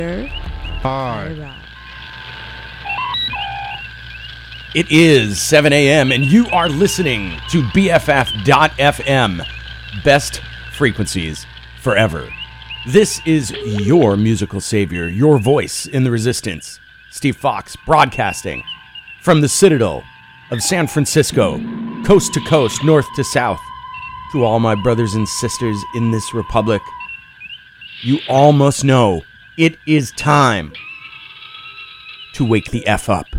Hi. It is 7 a.m. and you are listening to BFF.FM, best frequencies forever. This is your musical savior, your voice in the resistance. Steve Fox broadcasting from the Citadel of San Francisco, coast to coast, north to south, to all my brothers and sisters in this republic. You all must know it is time to wake the F up.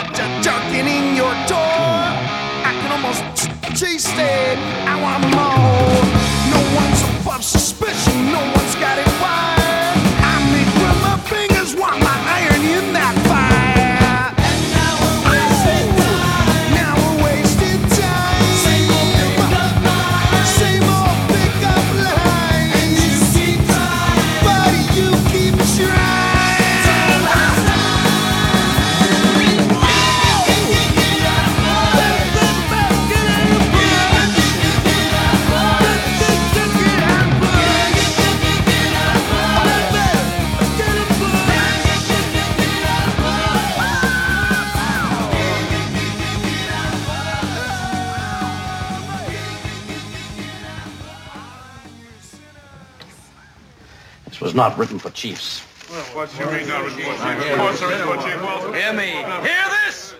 got you jerking in your door. I can almost taste it. I want more. No one's above suspicion. No one's got it wired. I make with my fingers while I iron in that fire. And now we're wasting time. Now we're wasting time. Same old pickup lines. Same old pickup lines. And you keep trying. But you keep trying. Was not written for chiefs. What you mean not written for chiefs? Of course there is for Chief Walter. Hear me. Hear this!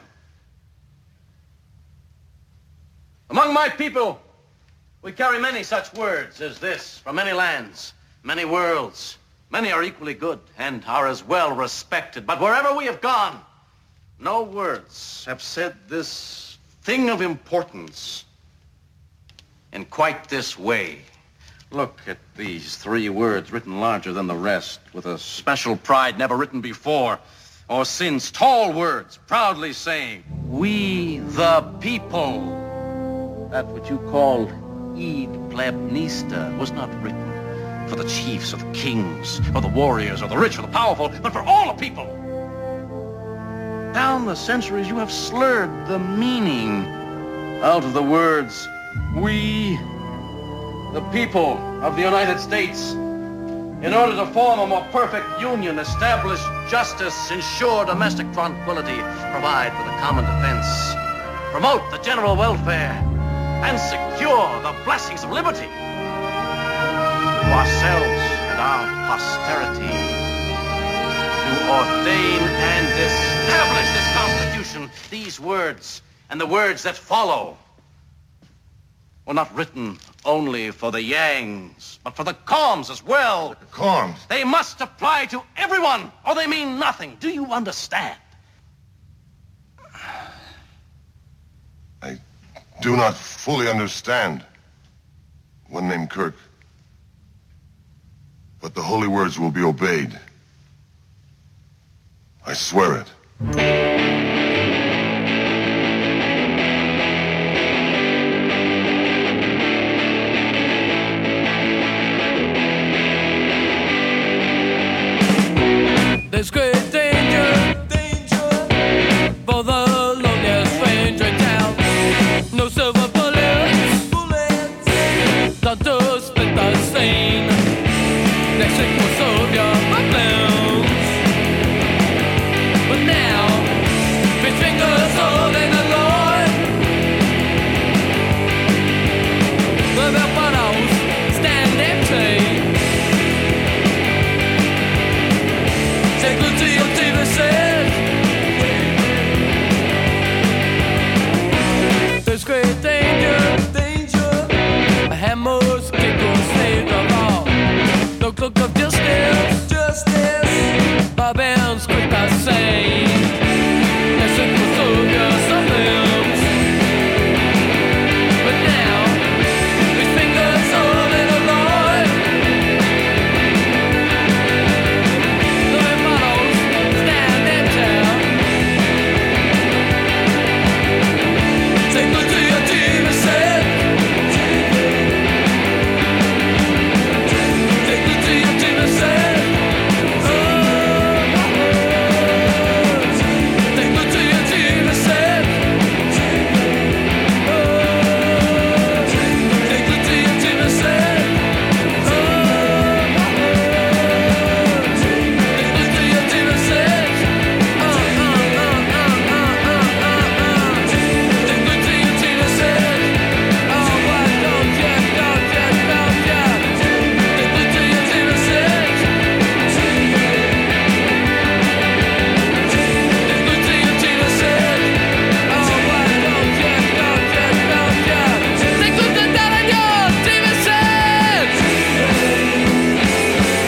Among my people, we carry many such words as this from many lands, many worlds. Many are equally good and are as well respected. But wherever we have gone, no words have said this thing of importance in quite this way. Look at these 3 words written larger than the rest, with a special pride never written before or since. Tall words, proudly saying, "We the people." That which you call id plebnista was not written for the chiefs or the kings or the warriors or the rich or the powerful, but for all the people. Down the centuries, you have slurred the meaning out of the words, "We the people of the United States," in order to form a more perfect union, establish justice, ensure domestic tranquility, provide for the common defense, promote the general welfare, and secure the blessings of liberty to ourselves and our posterity, to ordain and establish this Constitution. These words and the words that follow were not written only for the Yangs, but for the Khams as well. The Khams? They must apply to everyone, or they mean nothing. Do you understand? I do not fully understand. One named Kirk. But the holy words will be obeyed. I swear it. There's great danger for the loneliest stranger in town. No silver bullets, not to split the scene. Next week will solve your problems. But now, his fingers holding the Lord. The bottles stand empty. Take good to your TV set. There's great danger. A hammer's kick will save the law. No cloak of justice. Barbarians quick to say. Let's look for soldiers of limbs. But now, his fingers holding the Lord. Take good to your TV set. Take good to your TV set. Take good to your TV set. Take good to your TV set. Take good to your TV set.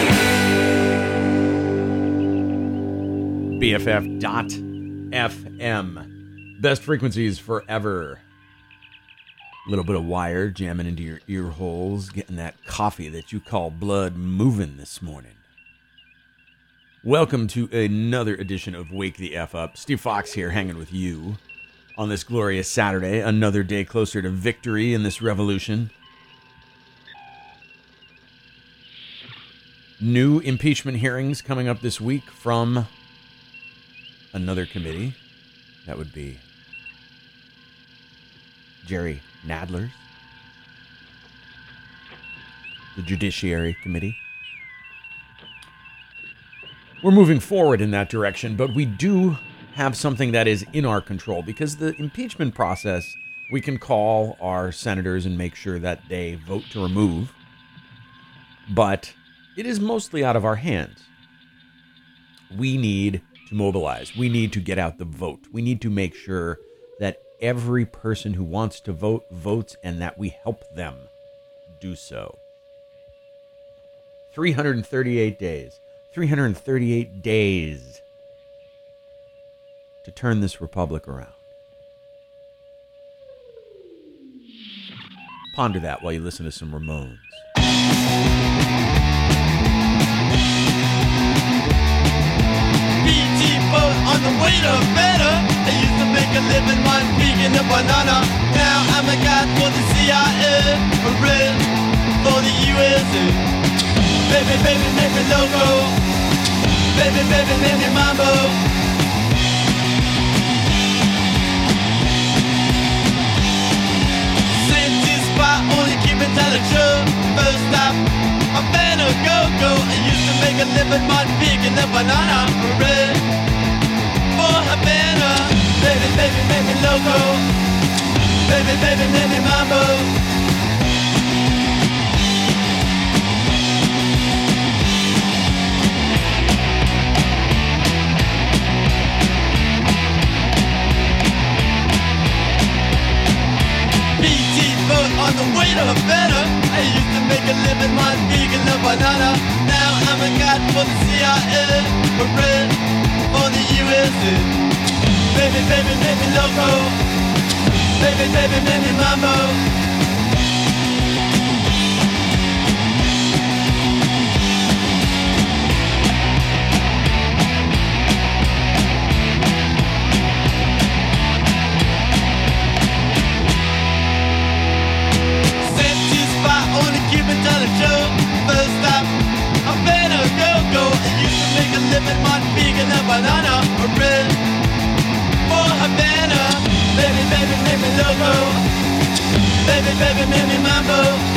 BFF.FM. a.m. Best frequencies forever. A little bit of wire jamming into your ear holes, getting that coffee that you call blood moving this morning. Welcome to another edition of Wake the F Up. Steve Fox here, hanging with you on this glorious Saturday. Another day closer to victory in this revolution. New impeachment hearings coming up this week from another committee. That would be Jerry Nadler's, the Judiciary Committee. We're moving forward in that direction, but we do have something that is in our control, because the impeachment process, we can call our senators and make sure that they vote to remove, but it is mostly out of our hands. We need to mobilize. We need to get out the vote. We need to make sure that every person who wants to vote votes, and that we help them do so. 338 days. 338 days to turn this republic around. Ponder that while you listen to some Ramones. BT boat on the way to better. I used to make a living one vegan a banana. Now I'm a guy for the CIA, a red for the USA. Baby, baby, make me loco. Baby, baby, make me mambo. Safety spot, only keep it tell the truth. First stop, I'm better go. I used to make a living on vegan a banana. Red for Havana. Baby, baby, make me loco. Baby, baby, make me mambo. On the way to better, I used to make a living on vegan a banana. Now I'm a guy for the CIA, a red for the USA. Baby, baby, make me loco. Baby, baby, make me mambo. First stop, I better go. I used to make a living on vegan a banana, a red for Havana. Baby, baby, make me loco. Baby, baby, make me mambo.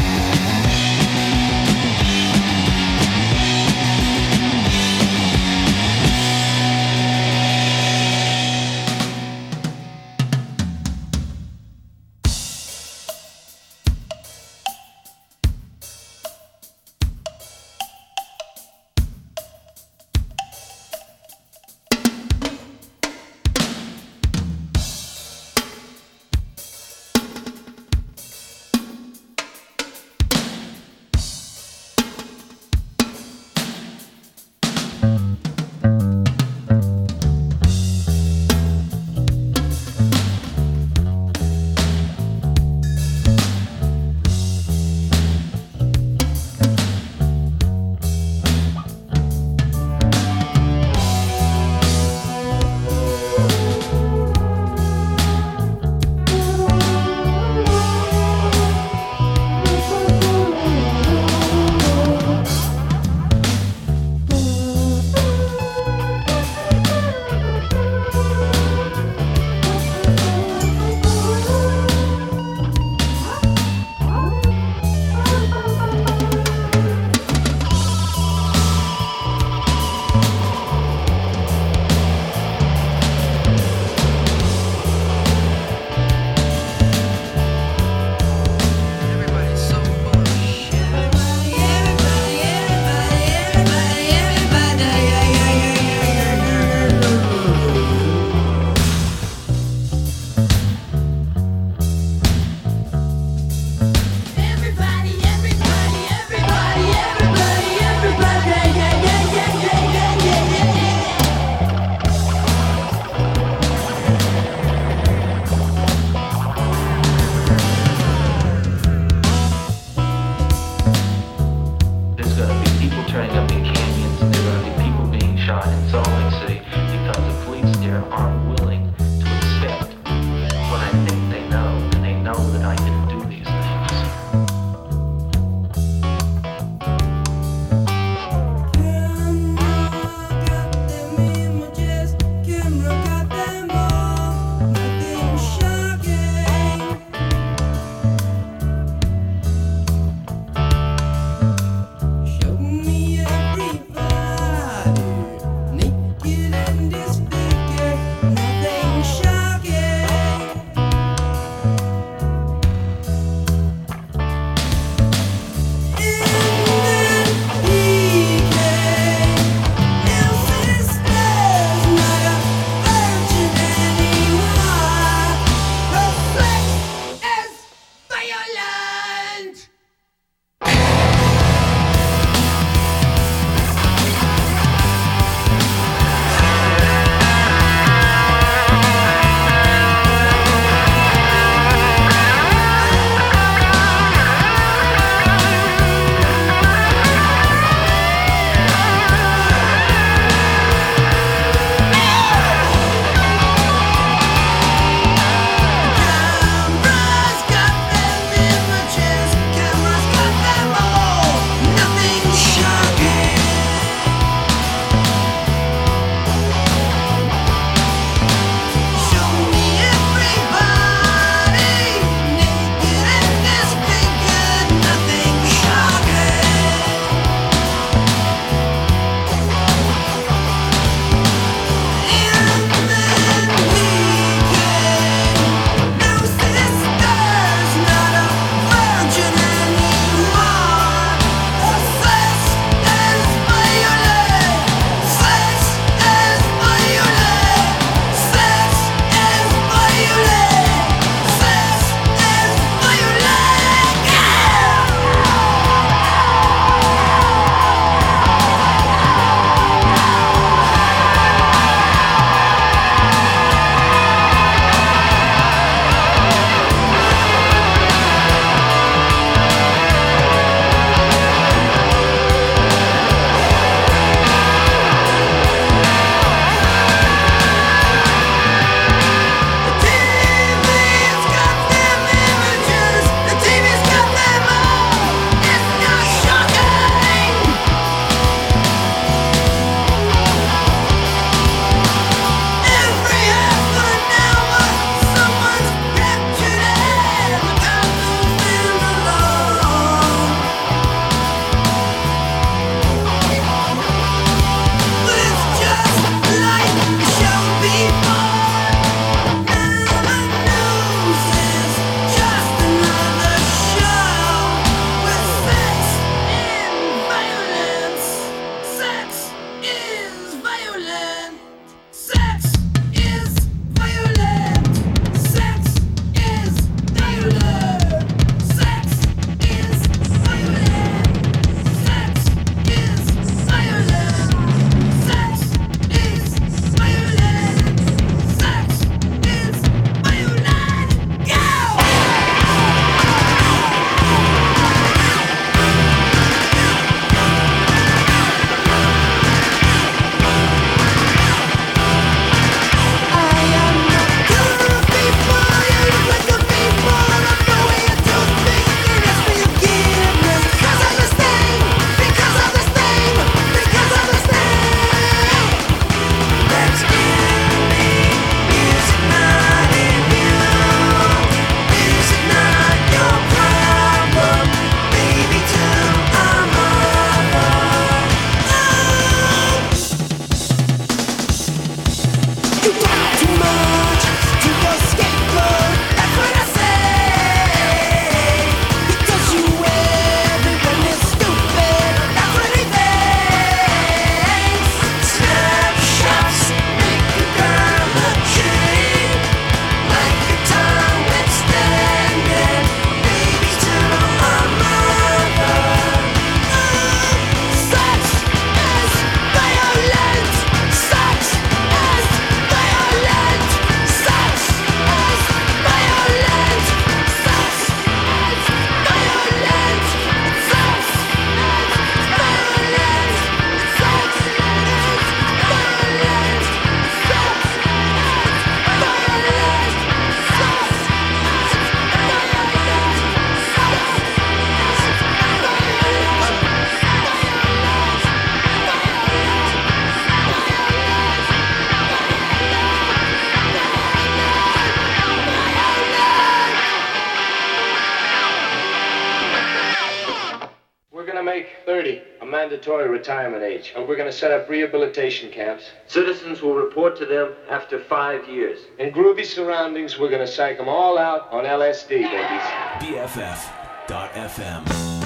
a mandatory retirement age. And we're going to set up rehabilitation camps. Citizens will report to them after 5 years. In groovy surroundings, we're going to psych them all out on LSD, babies. BFF.FM.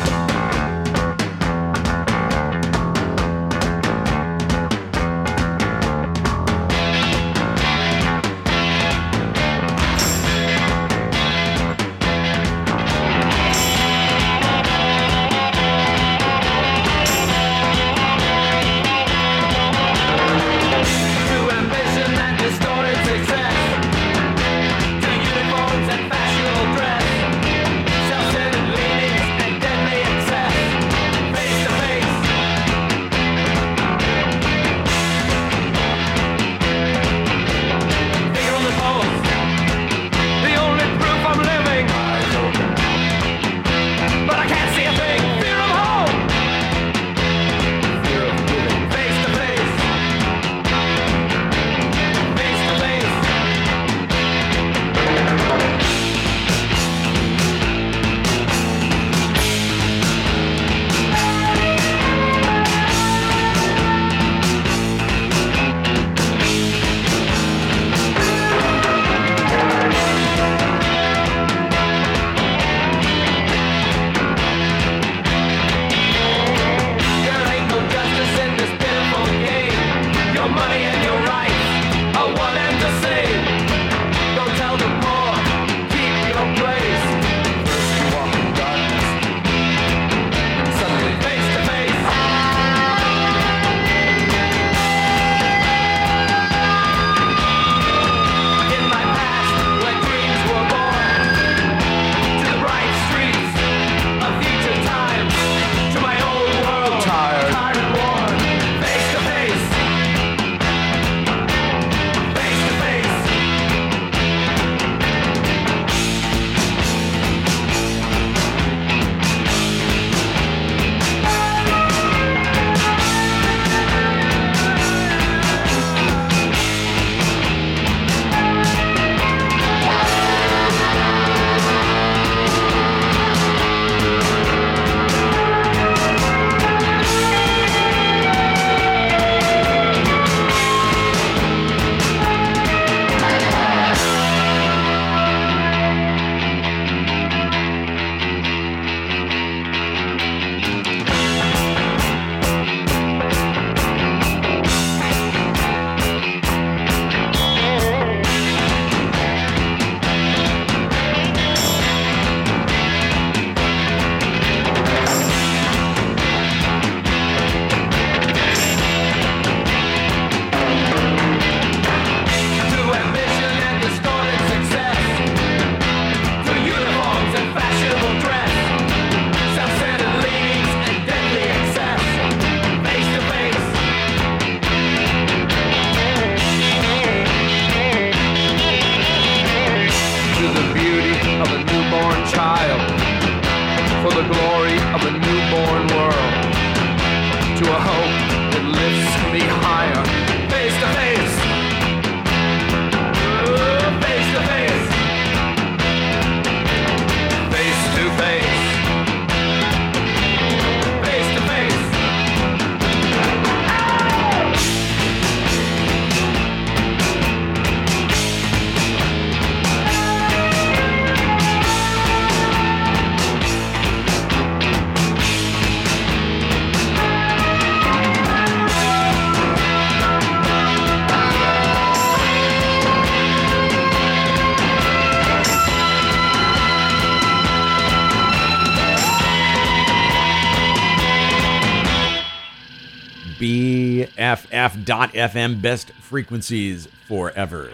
BFF.FM, best frequencies forever.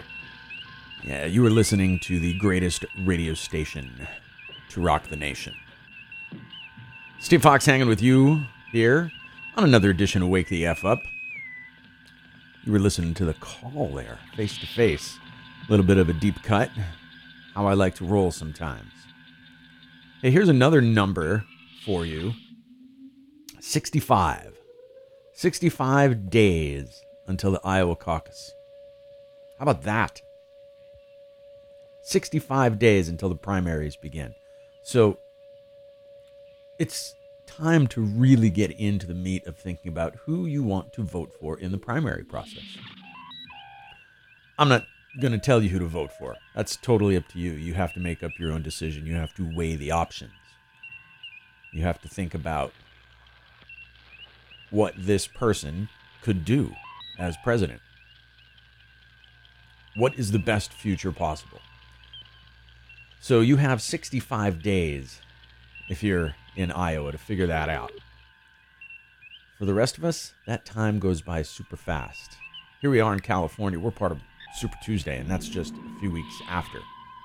Yeah, you were listening to the greatest radio station to rock the nation. Steve Fox hanging with you here on another edition of Wake the F Up. You were listening to the call there, face to face. A little bit of a deep cut. How I like to roll sometimes. Hey, here's another number for you. 65. 65 days until the Iowa caucus. How about that? 65 days until the primaries begin. So it's time to really get into the meat of thinking about who you want to vote for in the primary process. I'm not going to tell you who to vote for. That's totally up to you. You have to make up your own decision. You have to weigh the options. You have to think about what this person could do as president. What is the best future possible? So you have 65 days, if you're in Iowa, to figure that out. For the rest of us, that time goes by super fast. Here we are in California. We're part of Super Tuesday, and that's just a few weeks after.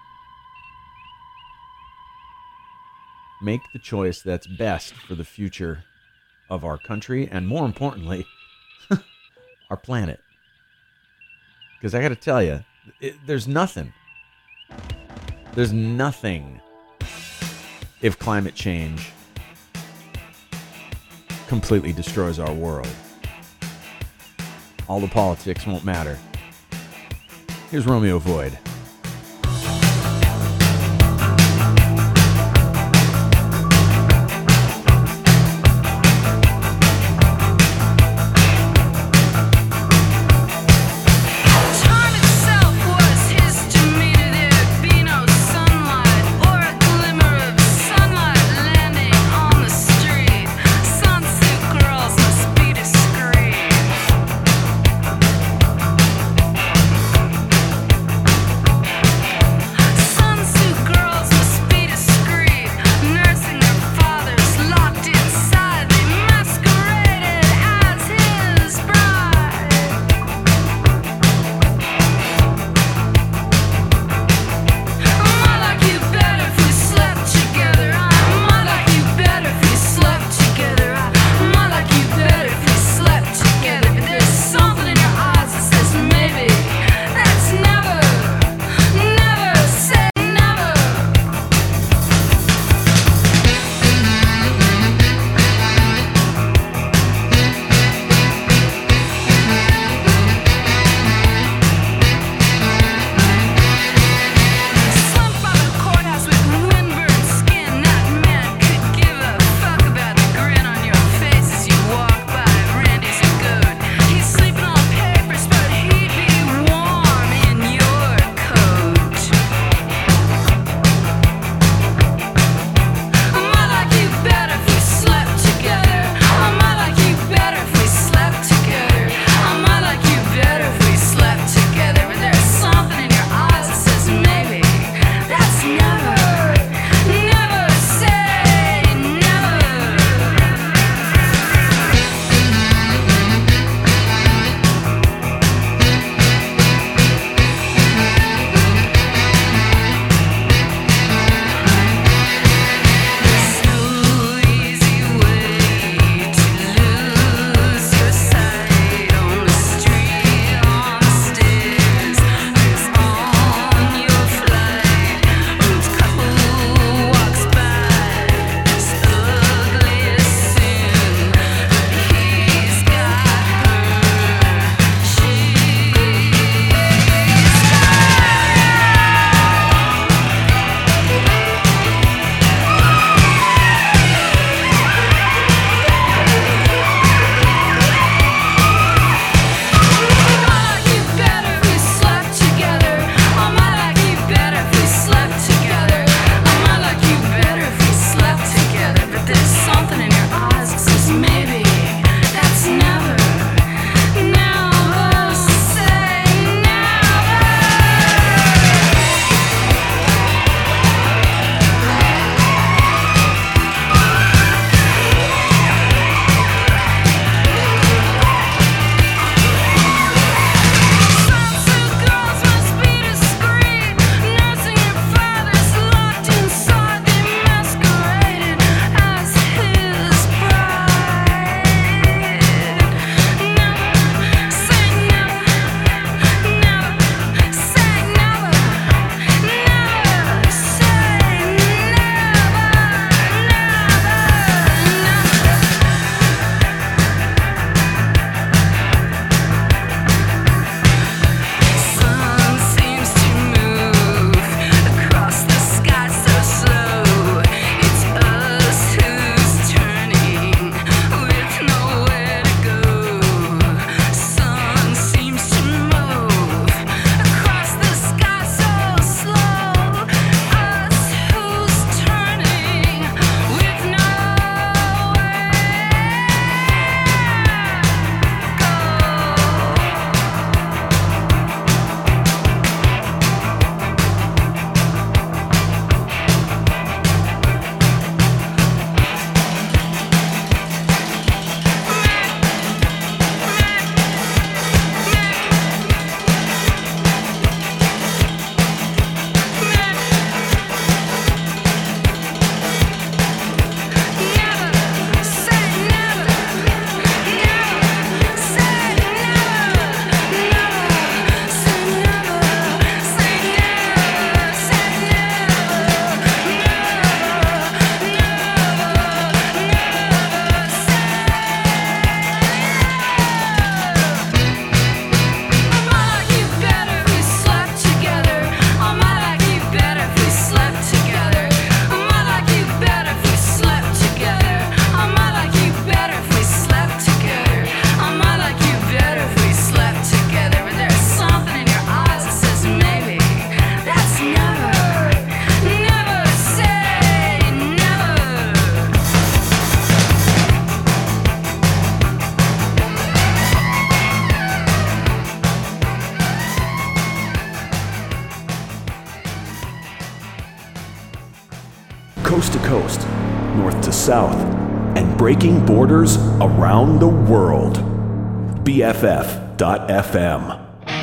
Make the choice that's best for the future of our country, and more importantly, our planet. Because I got to tell you, there's nothing. There's nothing if climate change completely destroys our world. All the politics won't matter. Here's Romeo Void. Sunset coast to coast, north to south, and breaking borders around the world. BFF.FM.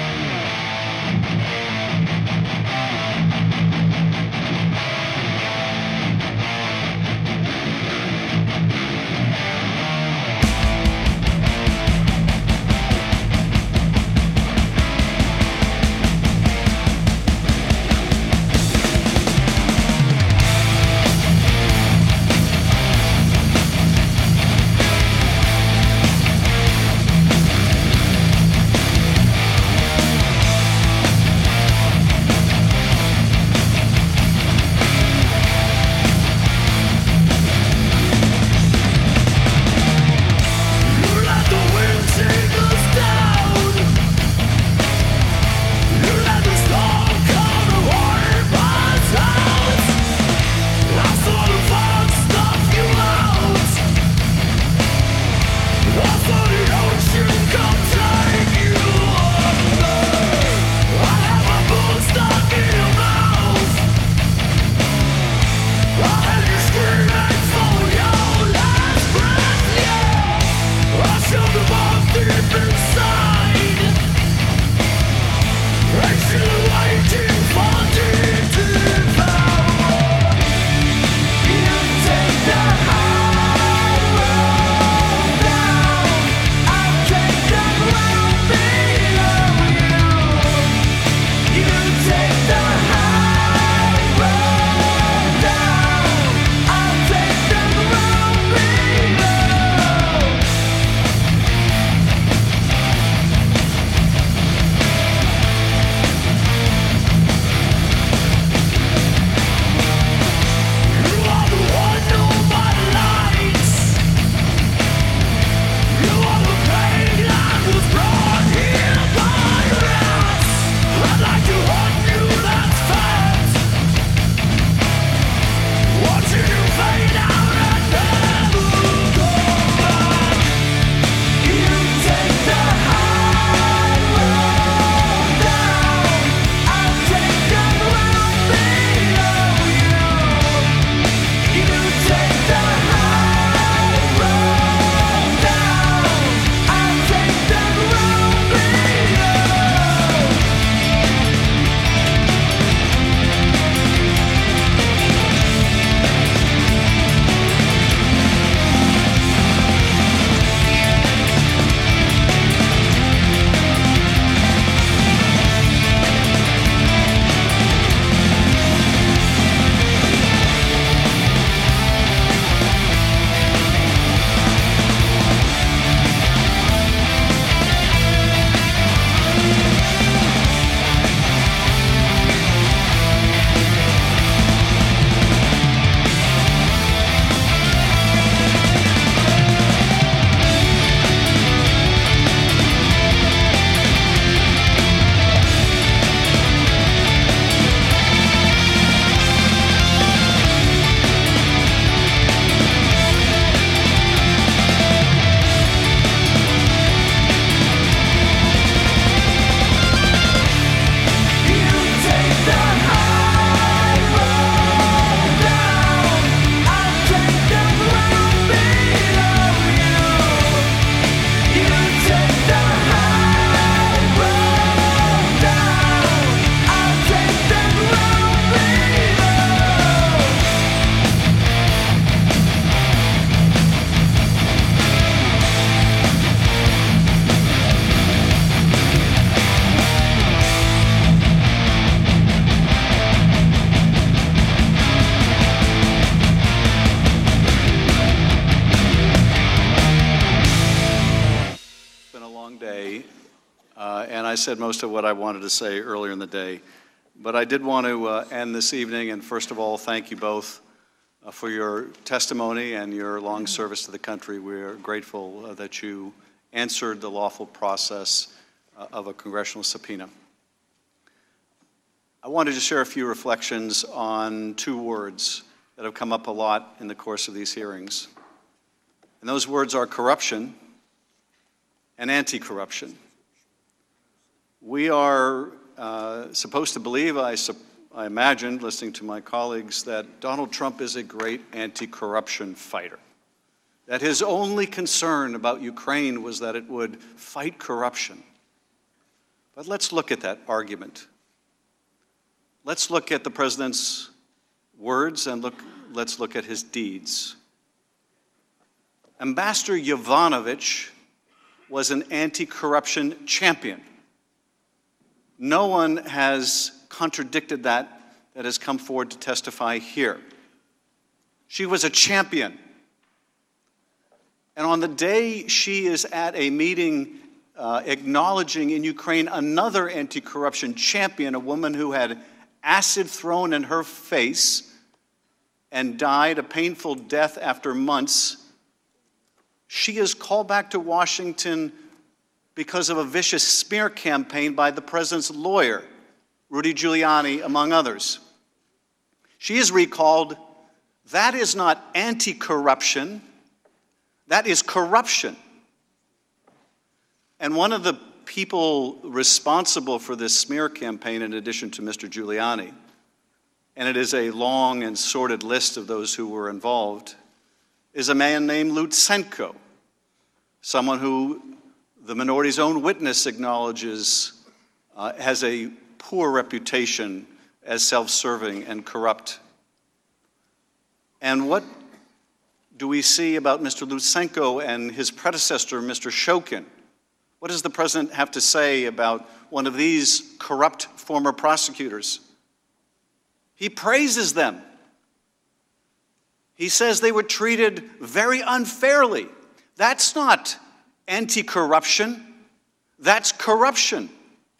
I said most of what I wanted to say earlier in the day. But I did want to end this evening, and first of all, thank you both for your testimony and your long service to the country. We're grateful that you answered the lawful process of a congressional subpoena. I wanted to share a few reflections on two words that have come up a lot in the course of these hearings. And those words are corruption and anti-corruption. We are supposed to believe, I I imagined, listening to my colleagues, that Donald Trump is a great anti-corruption fighter, that his only concern about Ukraine was that it would fight corruption. But let's look at that argument. Let's look at the president's words and let's look at his deeds. Ambassador Yovanovitch was an anti-corruption champion. No one has contradicted that has come forward to testify here. She was a champion. And on the day she is at a meeting acknowledging in Ukraine another anti-corruption champion, a woman who had acid thrown in her face and died a painful death after months, she is called back to Washington because of a vicious smear campaign by the president's lawyer, Rudy Giuliani, among others. She is recalled. That is not anti-corruption. That is corruption. And one of the people responsible for this smear campaign, in addition to Mr. Giuliani, and it is a long and sordid list of those who were involved, is a man named Lutsenko, someone who the minority's own witness acknowledges has a poor reputation as self-serving and corrupt. And what do we see about Mr. Lutsenko and his predecessor, Mr. Shokin? What does the president have to say about one of these corrupt former prosecutors? He praises them. He says they were treated very unfairly. That's not anti-corruption. That's corruption.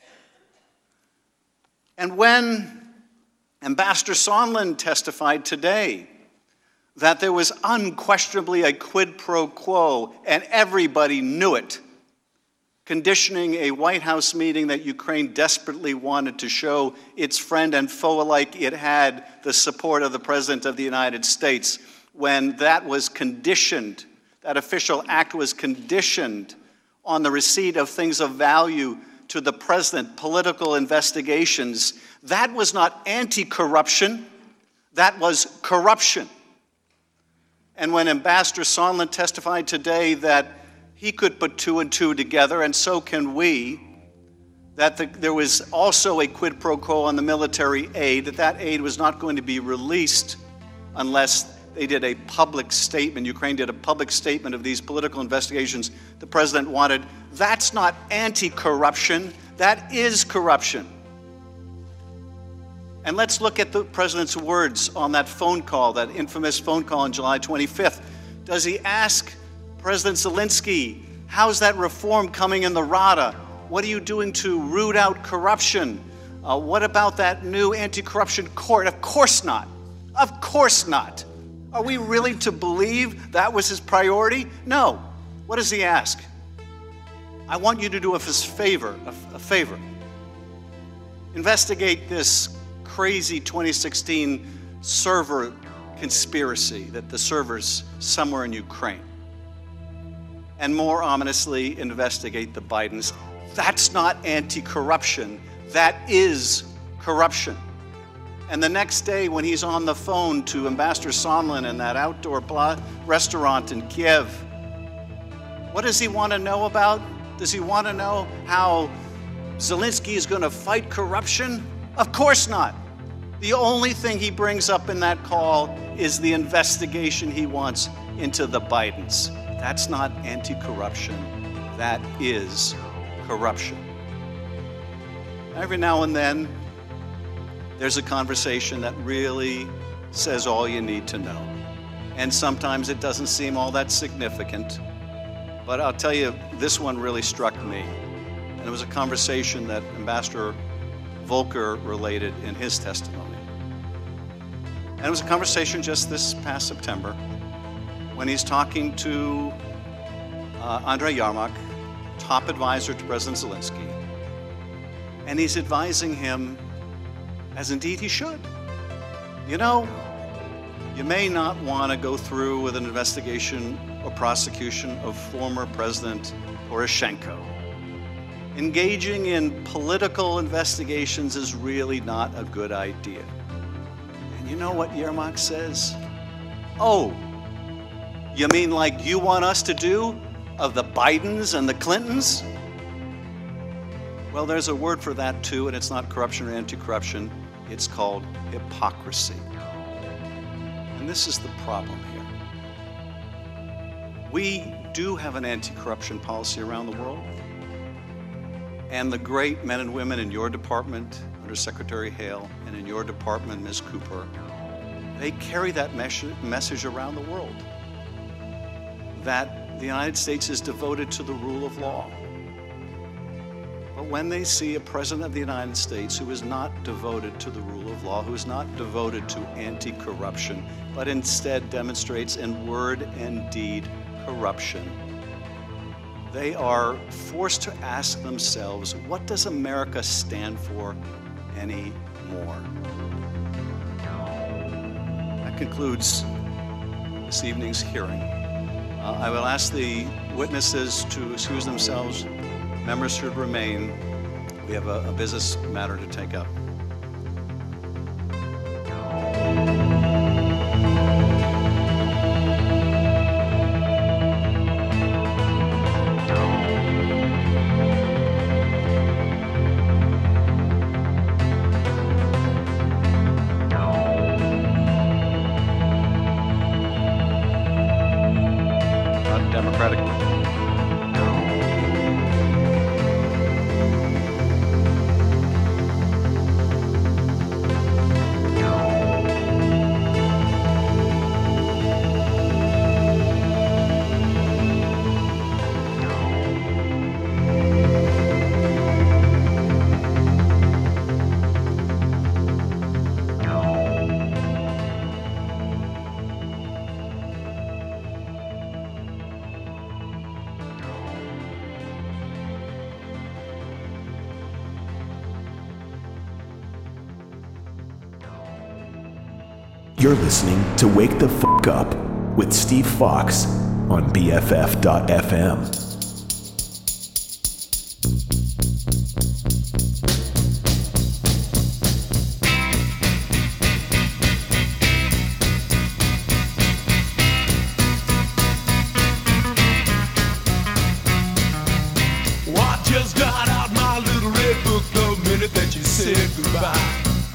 And when Ambassador Sondland testified today that there was unquestionably a quid pro quo, and everybody knew it, conditioning a White House meeting that Ukraine desperately wanted to show its friend and foe alike it had the support of the President of the United States, when that was conditioned, that official act was conditioned on the receipt of things of value to the President, political investigations, that was not anti-corruption, that was corruption. And when Ambassador Sondland testified today that he could put two and two together, and so can we, that there was also a quid pro quo on the military aid, that aid was not going to be released unless they did a public statement. Ukraine did a public statement of these political investigations the president wanted. That's not anti-corruption, that is corruption. And let's look at the president's words on that phone call, that infamous phone call on July 25th. Does he ask President Zelensky, how's that reform coming in the Rada? What are you doing to root out corruption? What about that new anti-corruption court? Of course not. Of course not. Are we really to believe that was his priority? No. What does he ask? I want you to do us a favor. Investigate this crazy 2016 server conspiracy, that the servers somewhere in Ukraine. And more ominously, investigate the Bidens. That's not anti-corruption. That is corruption. And the next day, when he's on the phone to Ambassador Sondland in that outdoor restaurant in Kiev, what does he want to know about? Does he want to know how Zelensky is going to fight corruption? Of course not. The only thing he brings up in that call is the investigation he wants into the Bidens. That's not anti-corruption. That is corruption. Every now and then, there's a conversation that really says all you need to know. And sometimes it doesn't seem all that significant. But I'll tell you, this one really struck me. And it was a conversation that Ambassador Volker related in his testimony. And it was a conversation just this past September when he's talking to Andrei Yermak, top advisor to President Zelensky. And he's advising him, as indeed he should. You know, you may not want to go through with an investigation or prosecution of former President Poroshenko. engaging in political investigations is really not a good idea. And you know what Yermak says? Oh, you mean like you want us to do of the Bidens and the Clintons? Well, there's a word for that too, and it's not corruption or anti-corruption. It's called hypocrisy. And this is the problem here. We do have an anti-corruption policy around the world. And the great men and women in your department, Under Secretary Hale, and in your department, Ms. Cooper, they carry that message around the world, that the United States is devoted to the rule of law. But when they see a president of the United States who is not devoted to the rule of law, who is not devoted to anti-corruption, but instead demonstrates in word and deed corruption, they are forced to ask themselves, what does America stand for anymore? That concludes this evening's hearing. I will ask the witnesses to excuse themselves. Members should remain. We have a business matter to take up. You're listening to Wake the Fuck Up with Steve Fox on BFF.FM. Well, I just got out my little red book the minute that you said goodbye.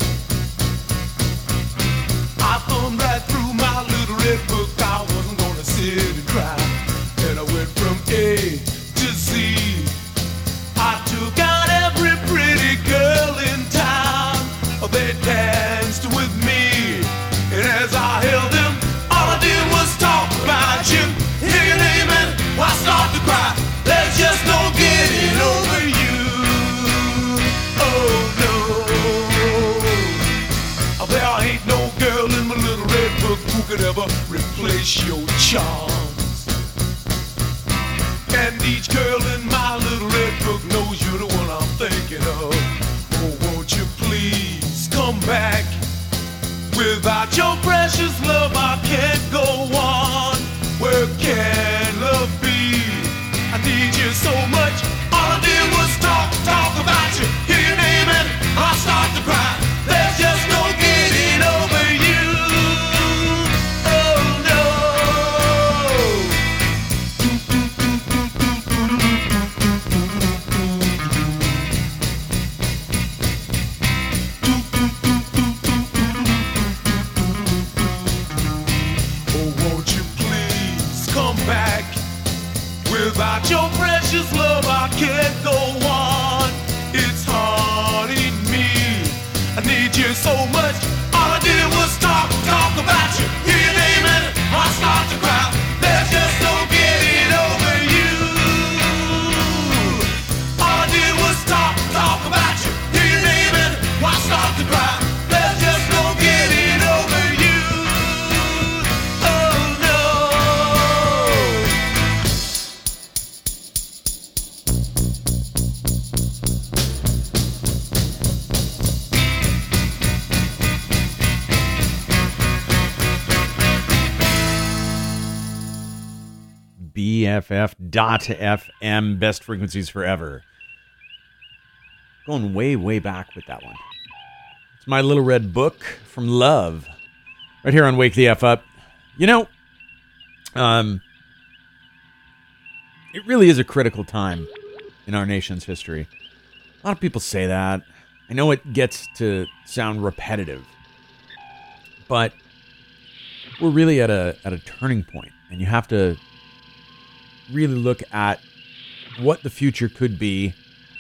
I thumbed right through my little red book. I wasn't gonna sit and cry. And I went from A to Z. I took out every pretty girl in town. They danced with me. And as I held them, all I did was talk about you. Hear your name and I start to cry. There's just no getting over you. Oh no. There ain't no girl in my little red book who could ever replace your charms. And each girl in my little red book knows you're the one I'm thinking of. Oh, won't you please come back? Without your precious love, I can't go on. Where can love be? I need you so much. All I did was talk about you. Hear your name and I start to cry. There's just no getting over you. Oh no. Oh, won't you please come back? Without your precious love, I can't go on. It's haunting me. I need you so much. All I did was talk about you. Hear your name and I start to cry. There's just no getting over you. All I did was talk about you. Hear your name and I start to cry. There's just no getting over you. Oh no. BFF.FM, best frequencies forever. Going way, way back with that one. It's My Little Red Book from Love. Right here on Wake the F Up. You know, it really is a critical time in our nation's history. A lot of people say that. I know it gets to sound repetitive. But we're really at a turning point. And you have to really look at what the future could be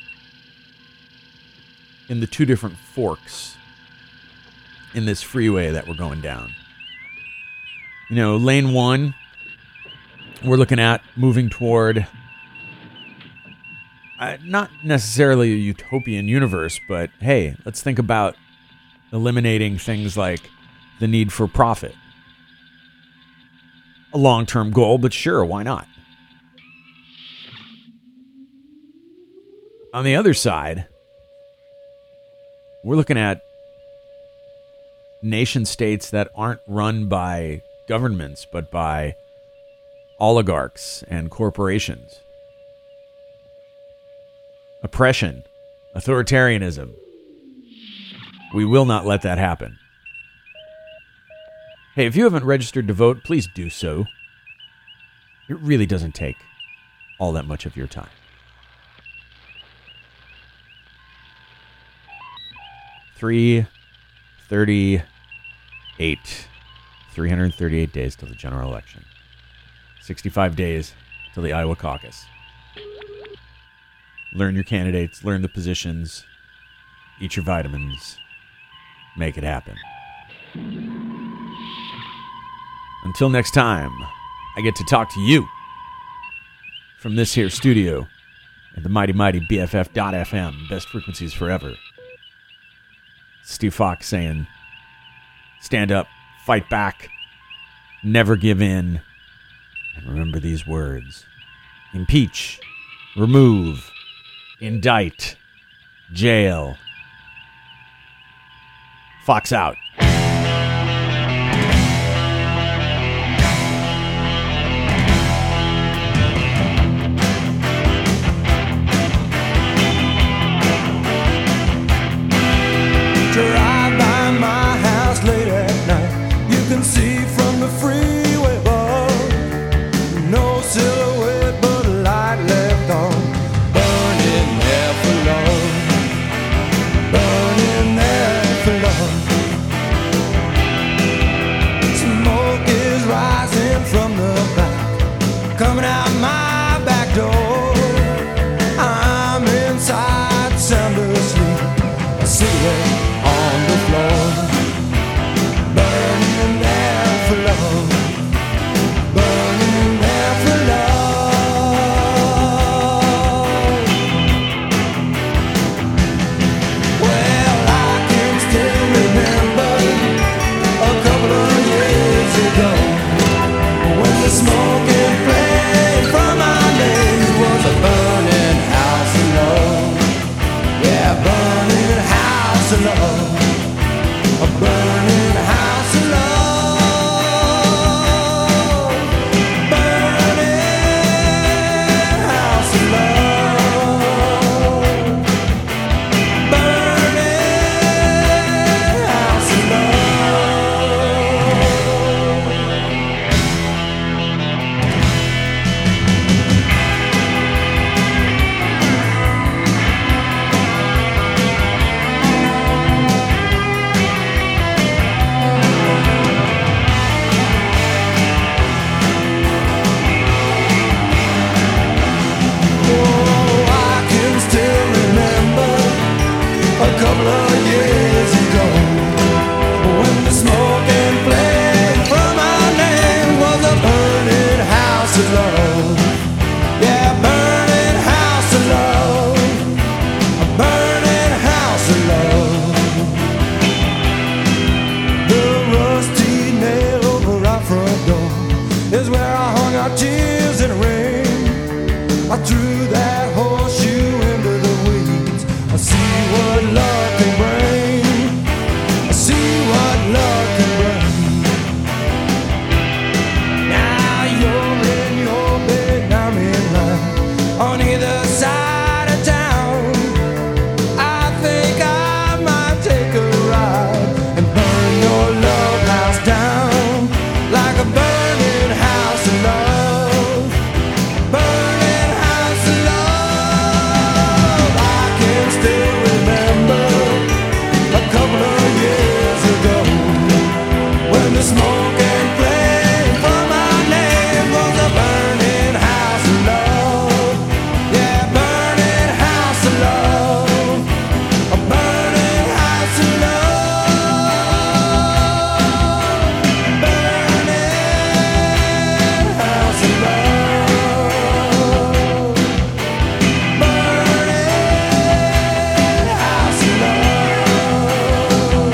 in the two different forks in this freeway that we're going down. You know, lane one, we're looking at moving toward not necessarily a utopian universe, but hey, let's think about eliminating things like the need for profit. A long-term goal, but sure, why not? On the other side, we're looking at nation states that aren't run by governments, but by oligarchs and corporations. Oppression, authoritarianism. We will not let that happen. Hey, if you haven't registered to vote, please do so. It really doesn't take all that much of your time. $338 days till the general election. 65 days till the Iowa caucus. Learn your candidates, learn the positions, eat your vitamins, make it happen. Until next time, I get to talk to you from this here studio at the mighty, mighty BFF.FM, best frequencies forever. Steve Fox saying, stand up, fight back, never give in, and remember these words. Impeach, remove, indict, jail. Fox out. Drive by my house late at night. You can see from the freeway above. No silhouette but a light left on. Burning there for love. Burning there for love. the smoke and flame from my name was a burning house of love. Yeah, burning house of love. A burning house of love. Burning house of love. Burning house of love.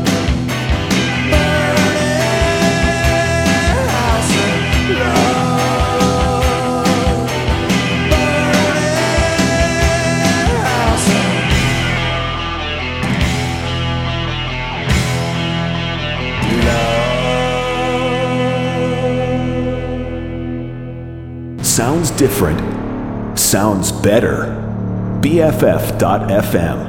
Sounds different. Sounds better. BFF.FM.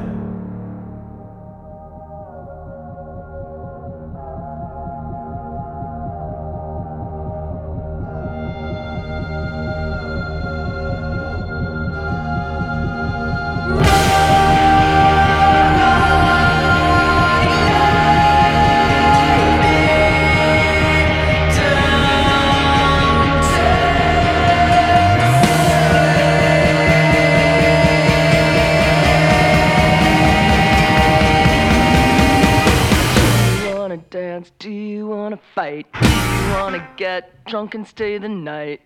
Do you wanna fight? Do you wanna get drunk and stay the night?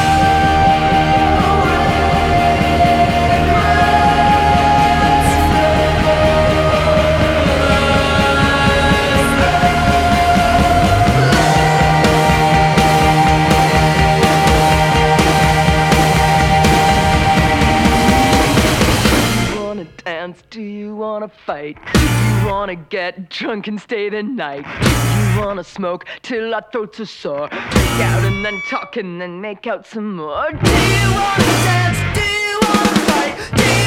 Do you wanna fight? Do you wanna get drunk and stay the night? Do you wanna smoke till our throats are sore? Break out and then talk and then make out some more. Do you wanna dance? Do you wanna fight? Do you